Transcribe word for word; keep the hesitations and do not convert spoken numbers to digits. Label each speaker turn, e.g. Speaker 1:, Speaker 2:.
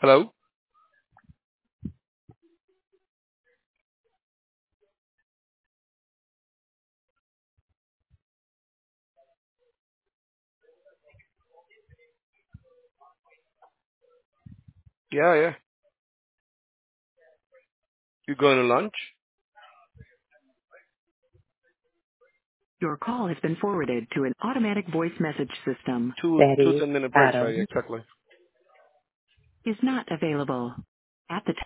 Speaker 1: Hello? Yeah, yeah. You going to lunch?
Speaker 2: Your call has been forwarded to an automatic voice message system.
Speaker 1: Two two
Speaker 2: Betty
Speaker 1: ten minute breaks, right?
Speaker 2: Adams
Speaker 1: Exactly.
Speaker 2: is not available. At the